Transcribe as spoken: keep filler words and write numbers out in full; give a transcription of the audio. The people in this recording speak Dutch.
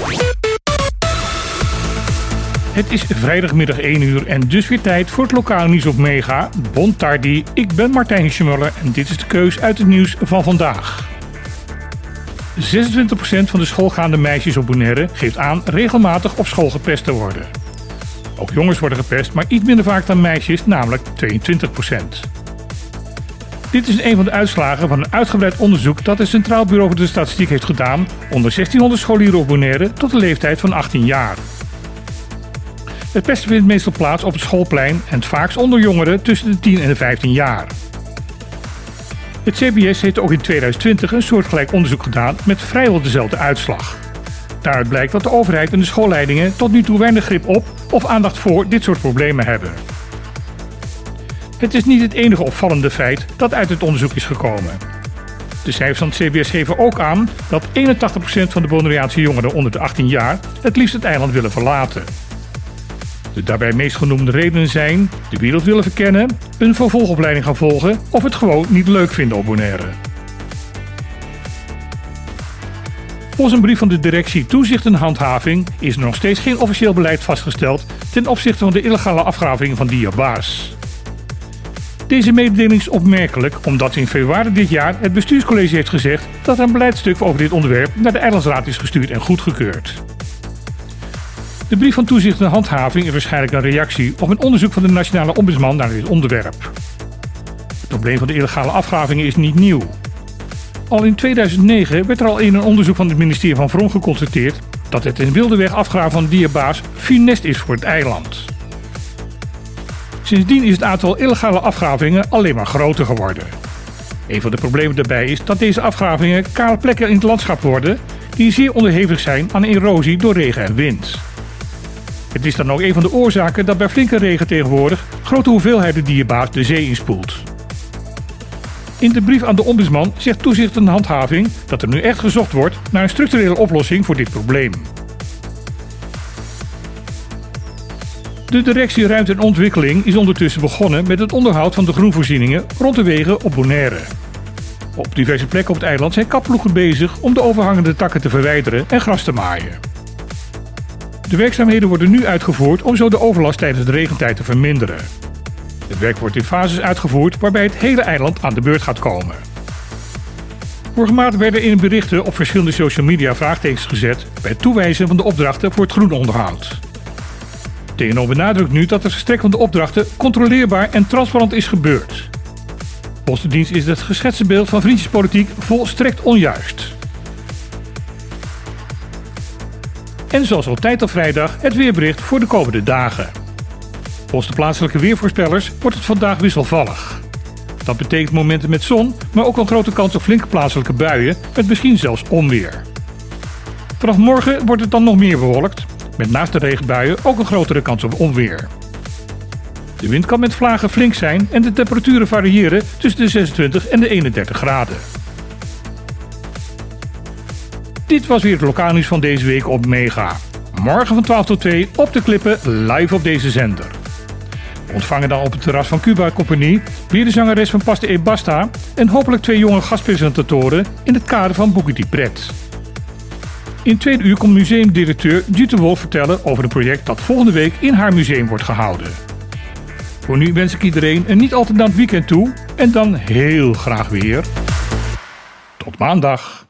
Het is vrijdagmiddag één uur en dus weer tijd voor het lokale nieuws op Mega. Bon tardi, ik ben Martijn Schmuller en dit is de keus uit het nieuws van vandaag. zesentwintig procent van de schoolgaande meisjes op Bonaire geeft aan regelmatig op school gepest te worden. Ook jongens worden gepest, maar iets minder vaak dan meisjes, namelijk tweeëntwintig procent. Dit is een van de uitslagen van een uitgebreid onderzoek dat het Centraal Bureau voor de Statistiek heeft gedaan onder zestienhonderd scholieren op Bonaire tot de leeftijd van achttien jaar. Het pesten vindt meestal plaats op het schoolplein en het vaakst onder jongeren tussen de tien en de vijftien jaar. Het C B S heeft ook in tweeduizend twintig een soortgelijk onderzoek gedaan met vrijwel dezelfde uitslag. Daaruit blijkt dat de overheid en de schoolleidingen tot nu toe weinig grip op of aandacht voor dit soort problemen hebben. Het is niet het enige opvallende feit dat uit het onderzoek is gekomen. De cijfers van het C B S geven ook aan dat eenentachtig procent van de Bonaireaanse jongeren onder de achttien jaar het liefst het eiland willen verlaten. De daarbij meest genoemde redenen zijn de wereld willen verkennen, een vervolgopleiding gaan volgen of het gewoon niet leuk vinden op Bonaire. Volgens een brief van de directie Toezicht en Handhaving is er nog steeds geen officieel beleid vastgesteld ten opzichte van de illegale afgraving van diabaars. Deze mededeling is opmerkelijk omdat in februari dit jaar het bestuurscollege heeft gezegd dat er een beleidstuk over dit onderwerp naar de Eilandsraad is gestuurd en goedgekeurd. De brief van Toezicht en Handhaving is waarschijnlijk een reactie op een onderzoek van de Nationale Ombudsman naar dit onderwerp. Het probleem van de illegale afgravingen is niet nieuw. Al in tweeduizend negen werd er al in een onderzoek van het ministerie van Vrom geconstateerd dat het in wilde weg afgraven van diabaars funest is voor het eiland. Sindsdien is het aantal illegale afgravingen alleen maar groter geworden. Een van de problemen daarbij is dat deze afgravingen kale plekken in het landschap worden die zeer onderhevig zijn aan erosie door regen en wind. Het is dan ook een van de oorzaken dat bij flinke regen tegenwoordig grote hoeveelheden diabaars de zee inspoelt. In de brief aan de ombudsman zegt Toezicht en Handhaving dat er nu echt gezocht wordt naar een structurele oplossing voor dit probleem. De directie Ruimte en Ontwikkeling is ondertussen begonnen met het onderhoud van de groenvoorzieningen rond de wegen op Bonaire. Op diverse plekken op het eiland zijn kapploegen bezig om de overhangende takken te verwijderen en gras te maaien. De werkzaamheden worden nu uitgevoerd om zo de overlast tijdens de regentijd te verminderen. Het werk wordt in fases uitgevoerd waarbij het hele eiland aan de beurt gaat komen. Vorige maand werden in berichten op verschillende social media vraagtekens gezet bij het toewijzen van de opdrachten voor het groenonderhoud. T N O benadrukt nu dat het verstrek van de opdrachten controleerbaar en transparant is gebeurd. Volgens de dienst is het geschetste beeld van vriendjespolitiek volstrekt onjuist. En zoals altijd op vrijdag het weerbericht voor de komende dagen. Volgens de plaatselijke weervoorspellers wordt het vandaag wisselvallig. Dat betekent momenten met zon, maar ook een grote kans op flinke plaatselijke buien met misschien zelfs onweer. Vanaf morgen wordt het dan nog meer bewolkt, met naast de regenbuien ook een grotere kans op onweer. De wind kan met vlagen flink zijn en de temperaturen variëren tussen de zesentwintig en de eenendertig graden. Dit was weer het lokaal nieuws van deze week op Mega. Morgen van twaalf tot twee op de klippen live op deze zender. We ontvangen dan op het terras van Cuba Compagnie weer de zangeres van Pas de E Basta en hopelijk twee jonge gastpresentatoren in het kader van Boogie die Pret. In het tweede uur komt museumdirecteur Jute Wolf vertellen over een project dat volgende week in haar museum wordt gehouden. Voor nu wens ik iedereen een niet al te nat weekend toe en dan heel graag weer tot maandag.